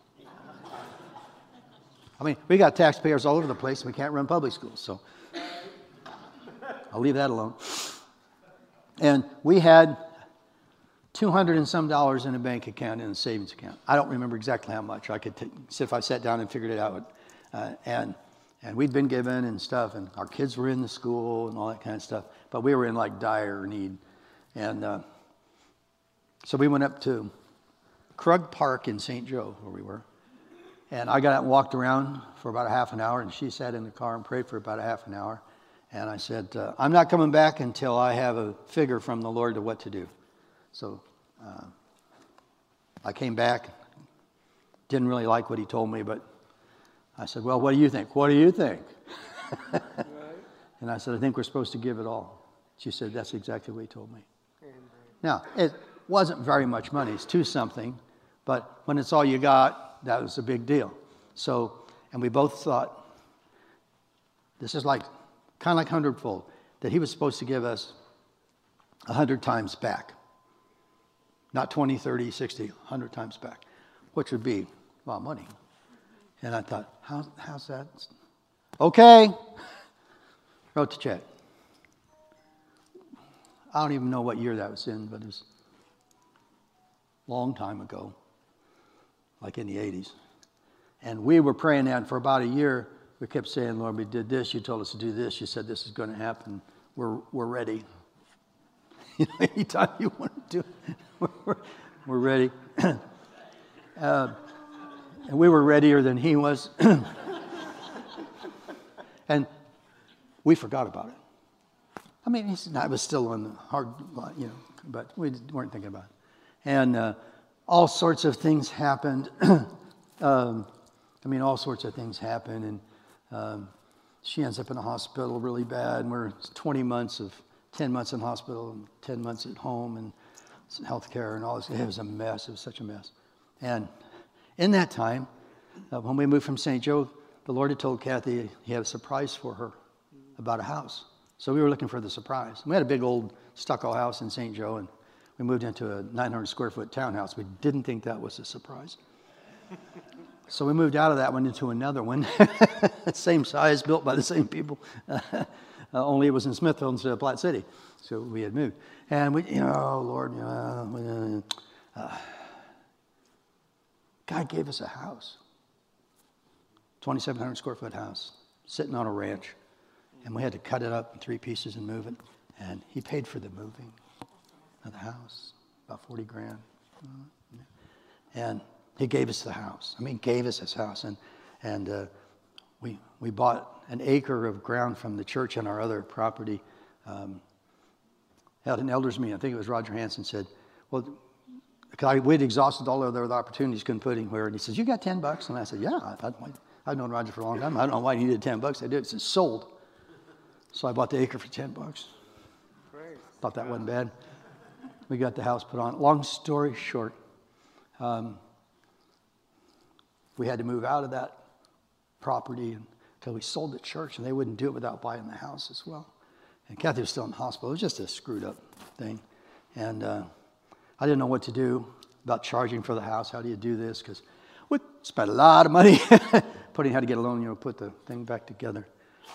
We got taxpayers all over the place, and we can't run public schools. So I'll leave that alone. And we had $200 and some in a bank account, in a savings account. I don't remember exactly how much. I could see if I sat down and figured it out. And we'd been given and stuff, and our kids were in the school and all that kind of stuff. But we were in like dire need. And so we went up to Krug Park in St. Joe, where we were. And I got out and walked around for about a half an hour, and she sat in the car and prayed for about a half an hour. And I said, I'm not coming back until I have a figure from the Lord to what to do. So I came back, didn't really like what he told me, but I said, well, what do you think? What do you think? Right. And I said, I think we're supposed to give it all. She said, that's exactly what he told me. Now, it wasn't very much money. It's 2-something, but when it's all you got, that was a big deal. So, and we both thought, this is kind of like 100-fold, that he was supposed to give us 100 times back. Not 20, 30, 60, 100 times back, which would be a lot of money. And I thought, how's that? Okay. Wrote the check. I don't even know what year that was in, but it was a long time ago, like in the 80s. And we were praying that for about a year. We kept saying, Lord, we did this. You told us to do this. You said this is going to happen. We're ready. Anytime you want to do it, we're ready. And we were readier than he was. And we forgot about it. I mean, I was still on the hard, but we weren't thinking about it. And all sorts of things happened. All sorts of things happened. And she ends up in a hospital really bad. And we're 10 months in hospital and 10 months at home and health care and all this. It was a mess. It was such a mess. And in that time, when we moved from St. Joe, the Lord had told Kathy he had a surprise for her about a house. So we were looking for the surprise. We had a big old stucco house in St. Joe, and we moved into a 900 square foot townhouse. We didn't think that was a surprise. So we moved out of that one into another one, same size, built by the same people, only it was in Smithville instead of Platte City. So we had moved. And Lord, God gave us a house, 2,700 square foot house, sitting on a ranch. And we had to cut it up in 3 pieces and move it. And he paid for the moving of the house, about 40 grand. And he gave us the house. Gave us his house. And we bought an acre of ground from the church on our other property. Had an elders meeting. I think it was Roger Hanson said, well, we'd exhausted all other opportunities, couldn't put anywhere. And he says, you got $10? And I said, yeah. I've known Roger for a long time. I don't know why he needed $10. I did. It says, sold. So I bought the acre for $10. Thought that wasn't bad. We got the house put on. Long story short, we had to move out of that property until we sold the church, and they wouldn't do it without buying the house as well. And Kathy was still in the hospital. It was just a screwed up thing. And I didn't know what to do about charging for the house. How do you do this? Because we spent a lot of money putting how to get a loan, put the thing back together.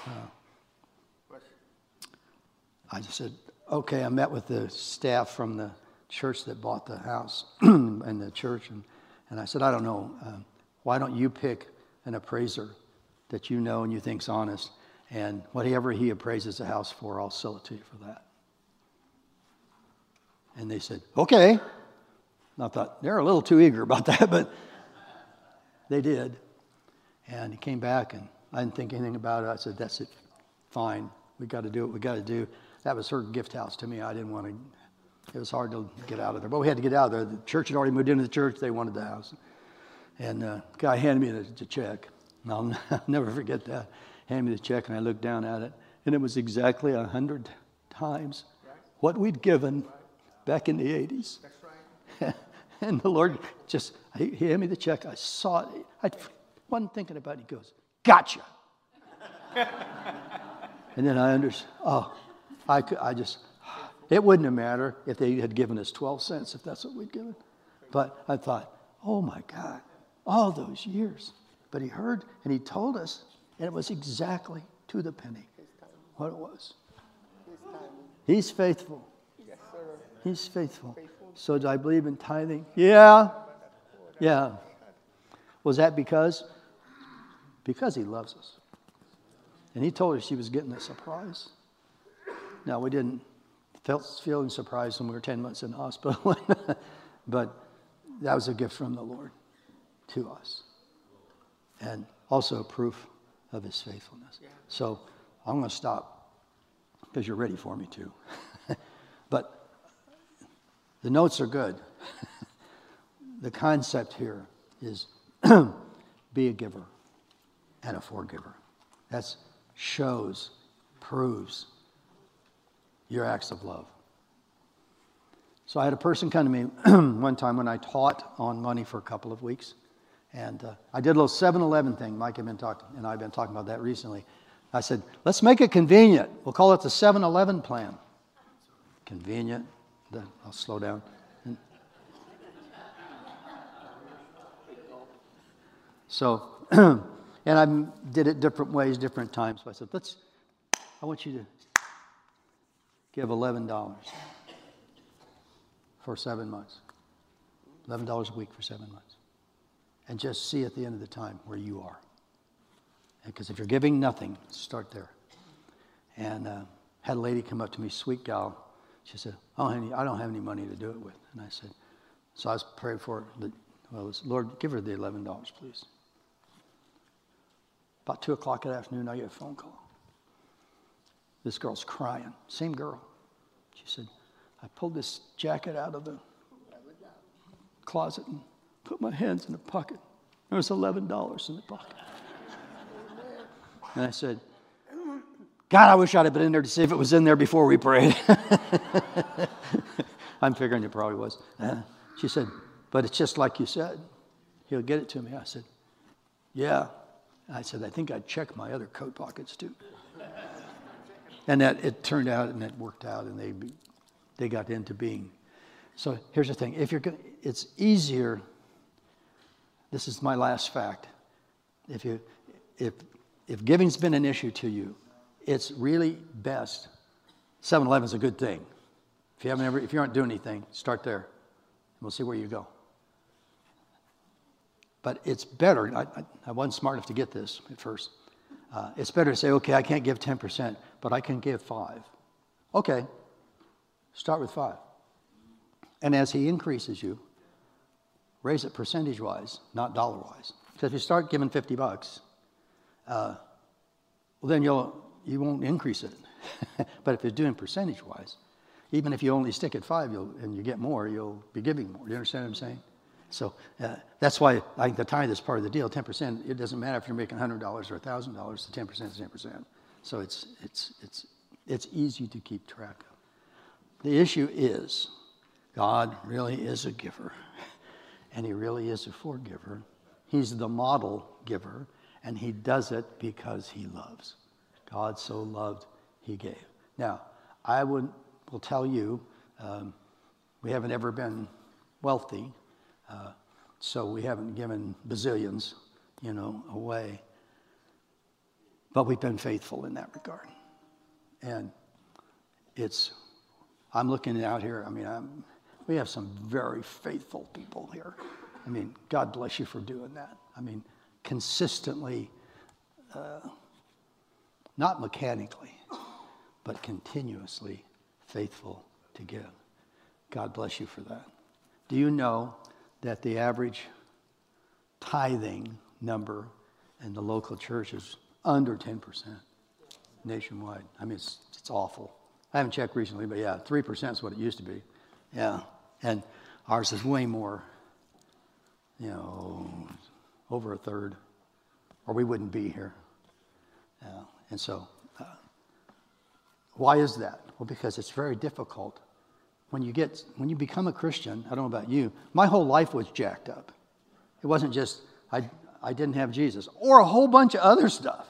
I just said, okay. I met with the staff from the church that bought the house and the church. And I said, I don't know. Why don't you pick an appraiser that you know and you think's honest? And whatever he appraises the house for, I'll sell it to you for that. And they said, okay. And I thought, they're a little too eager about that, but they did. And he came back, and I didn't think anything about it. I said, that's it. Fine. We got to do what we got to do. That was her gift house to me. I didn't want to. It was hard to get out of there. But we had to get out of there. The church had already moved into the church. They wanted the house. And the guy handed me the check. And I'll never forget that. Handed me the check, and I looked down at it. And it was exactly 100 times what we'd given back in the 80s. That's right. And the Lord he handed me the check. I saw it. I wasn't thinking about it. He goes, gotcha. And then I understood. It wouldn't have mattered if they had given us 12 cents, if that's what we'd given. But I thought, oh my God, all those years. But he heard and he told us, and it was exactly to the penny what it was. He's faithful. He's faithful. So do I believe in tithing? Yeah. Yeah. Was that because? Because he loves us. And he told us she was getting a surprise. Now, we didn't feeling surprised when we were 10 months in the hospital. But that was a gift from the Lord to us. And also a proof of his faithfulness. Yeah. So I'm going to stop because you're ready for me to. But the notes are good. The concept here is be a giver and a forgiver. That shows, proves your acts of love. So I had a person come to me one time when I taught on money for a couple of weeks. And I did a little 7-Eleven thing. Mike and I have been talking about that recently. I said, let's make it convenient. We'll call it the 7-Eleven plan. Convenient. I'll slow down. So, and I did it different ways, different times. So I said, I want you to give $11 for 7 months. $11 a week for 7 months. And just see at the end of the time where you are. Because if you're giving nothing, start there. And had a lady come up to me, sweet gal. She said, oh, honey, I don't have any money to do it with. And I said, so I was praying for her. Well, Lord, give her the $11, please. About 2 o'clock in the afternoon, I get a phone call. This girl's crying. Same girl. She said, I pulled this jacket out of the closet and put my hands in the pocket. There was $11 in the pocket. And I said, God, I wish I'd have been in there to see if it was in there before we prayed. I'm figuring it probably was. She said, but it's just like you said. He'll get it to me. I said, yeah. I said, I think I'd check my other coat pockets too. And that it turned out and it worked out and they got into being. So here's the thing. If you're going, it's easier. This is my last fact. If giving's been an issue to you, it's really best. 7-Eleven is a good thing. If you aren't doing anything, start there. And we'll see where you go. But it's better. I wasn't smart enough to get this at first. It's better to say, okay, I can't give 10%, but I can give 5. Okay, start with 5. And as he increases you, raise it percentage-wise, not dollar-wise. Because if you start giving $50, well, then you won't increase it. But if you're doing percentage-wise, even if you only stick at 5 and you get more, you'll be giving more. Do you understand what I'm saying? So that's why I think the tithe is part of the deal. 10%. It doesn't matter if you're making $100 or $1,000. The 10% is 10%. So it's easy to keep track of. The issue is, God really is a giver, and He really is a forgiver. He's the model giver, and He does it because He loves. God so loved, He gave. Now, I will tell you, we haven't ever been wealthy. So we haven't given bazillions, away. But we've been faithful in that regard. And I'm looking out here, we have some very faithful people here. God bless you for doing that. Consistently, not mechanically, but continuously faithful to give. God bless you for that. Do you know that the average tithing number in the local church is under 10% nationwide? It's awful. I haven't checked recently, but yeah, 3% is what it used to be. Yeah, and ours is way more, over a third, or we wouldn't be here. And so, why is that? Well, because it's very difficult. When you become a Christian, I don't know about you, my whole life was jacked up. It wasn't just I didn't have Jesus or a whole bunch of other stuff.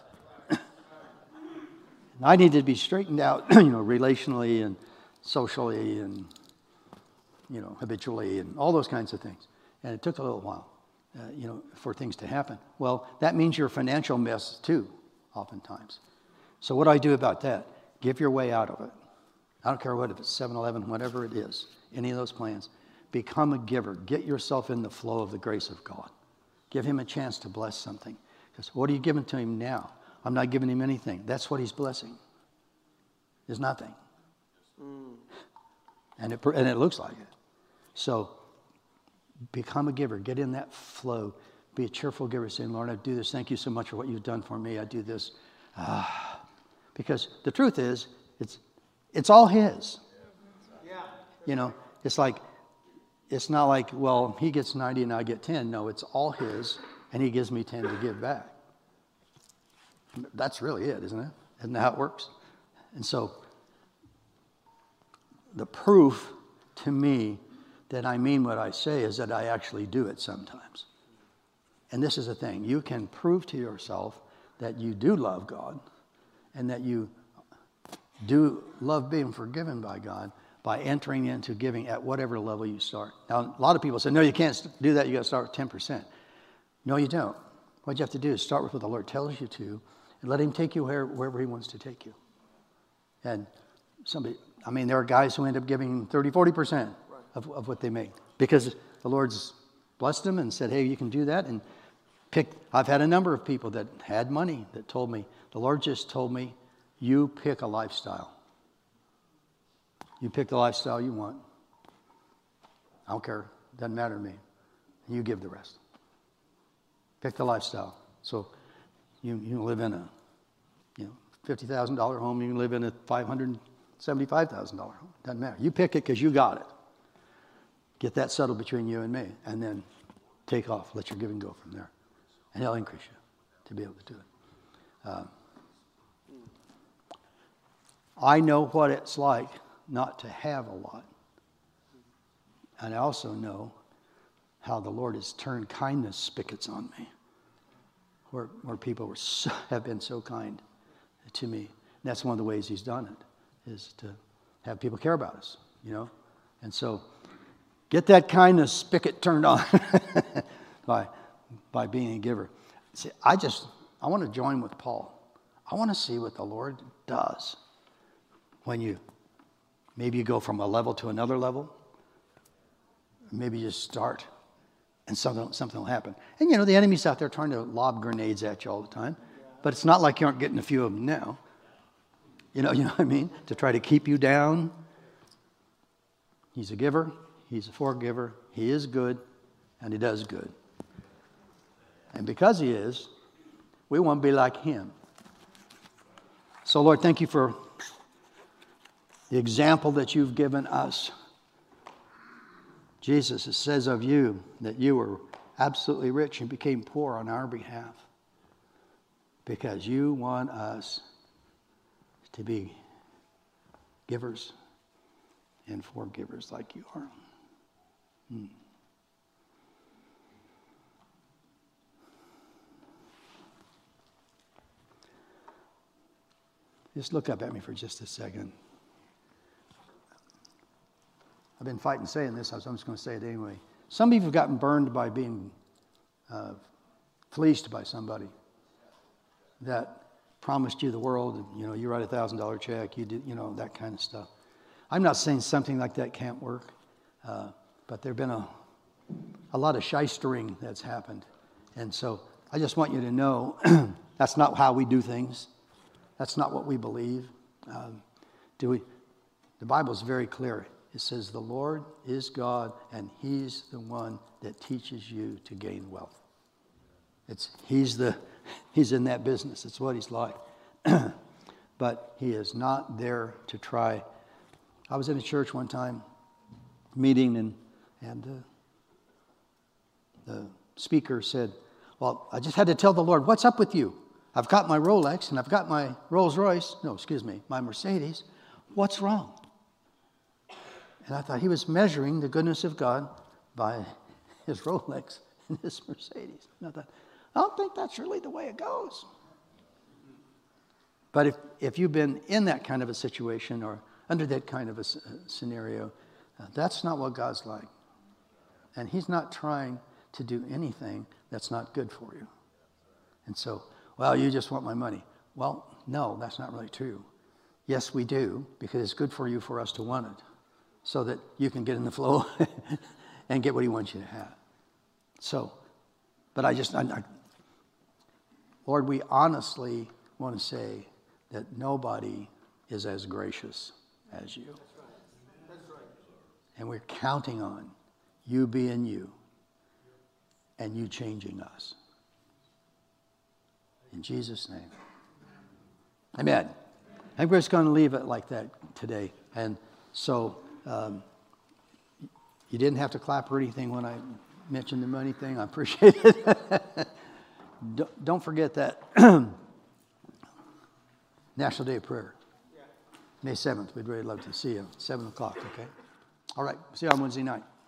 I needed to be straightened out, relationally and socially and habitually and all those kinds of things. And it took a little while, for things to happen. Well, that means you're a financial mess too, oftentimes. So what do I do about that? Give your way out of it. I don't care if it's 7-Eleven, whatever it is, any of those plans. Become a giver. Get yourself in the flow of the grace of God. Give Him a chance to bless something. Because what are you giving to Him now? I'm not giving Him anything. That's what He's blessing. There's nothing. And it looks like it. So become a giver. Get in that flow. Be a cheerful giver, saying, Lord, I do this. Thank you so much for what you've done for me. I do this. Because the truth is, it's all His. It's not like, well, He gets 90 and I get 10. No, it's all His, and He gives me 10 to give back. That's really it, isn't it? Isn't that how it works? And so, the proof to me that I mean what I say is that I actually do it sometimes. And this is the thing. You can prove to yourself that you do love God and that you do love being forgiven by God by entering into giving at whatever level you start. Now, a lot of people say, no, you can't do that. You got to start with 10%. No, you don't. What you have to do is start with what the Lord tells you to and let Him take you wherever He wants to take you. And I mean, there are guys who end up giving 30, 40% of what they make because the Lord's blessed them and said, hey, you can do that. And I've had a number of people that had money that told me, the Lord just told me, you pick a lifestyle. You pick the lifestyle you want. I don't care. Doesn't matter to me. You give the rest. Pick the lifestyle. So you live in a $50,000 home. You can live in a $575,000 home. Doesn't matter. You pick it because you got it. Get that settled between you and me. And then take off. Let your giving go from there. And He'll increase you to be able to do it. I know what it's like not to have a lot. And I also know how the Lord has turned kindness spigots on me. Where people have been so kind to me. And that's one of the ways He's done it, is to have people care about us, And so get that kindness spigot turned on by being a giver. See, I want to join with Paul. I want to see what the Lord does when maybe you go from a level to another level. Maybe you start and something will happen. And the enemy's out there trying to lob grenades at you all the time. But it's not like you aren't getting a few of them now. You know what I mean? To try to keep you down. He's a giver. He's a forgiver. He is good. And He does good. And because He is, we want to be like Him. So, Lord, thank You for the example that You've given us. Jesus, it says of You that You were absolutely rich and became poor on our behalf because You want us to be givers and forgivers like You are. Just look up at me for just a second. I've been fighting saying this, so I'm just going to say it anyway. Some of you have gotten burned by being fleeced by somebody that promised you the world. And, you write a $1,000 check, you do, that kind of stuff. I'm not saying something like that can't work, but there've been a lot of shystering that's happened, and so I just want you to know that's not how we do things. That's not what we believe. The Bible is very clear. It says the Lord is God, and He's the one that teaches you to gain wealth. He's in that business. It's what He's like. But He is not there to try. I was in a church one time, meeting, and the speaker said, well, I just had to tell the Lord, what's up with you? I've got my Rolex, and I've got my my Mercedes. What's wrong? And I thought he was measuring the goodness of God by his Rolex and his Mercedes. And I thought, I don't think that's really the way it goes. But if you've been in that kind of a situation or under that kind of a scenario, that's not what God's like. And He's not trying to do anything that's not good for you. And so, well, you just want my money. Well, no, that's not really true. Yes, we do, because it's good for you for us to want it, so that you can get in the flow and get what He wants you to have. So, but Lord, we honestly want to say that nobody is as gracious as You. That's right. And we're counting on You being You and You changing us. In Jesus' name. Amen. I think we're just going to leave it like that today. And so you didn't have to clap or anything when I mentioned the money thing. I appreciate it. Don't forget that National Day of Prayer. May 7th. We'd really love to see you. 7 o'clock, okay? All right. See you on Wednesday night.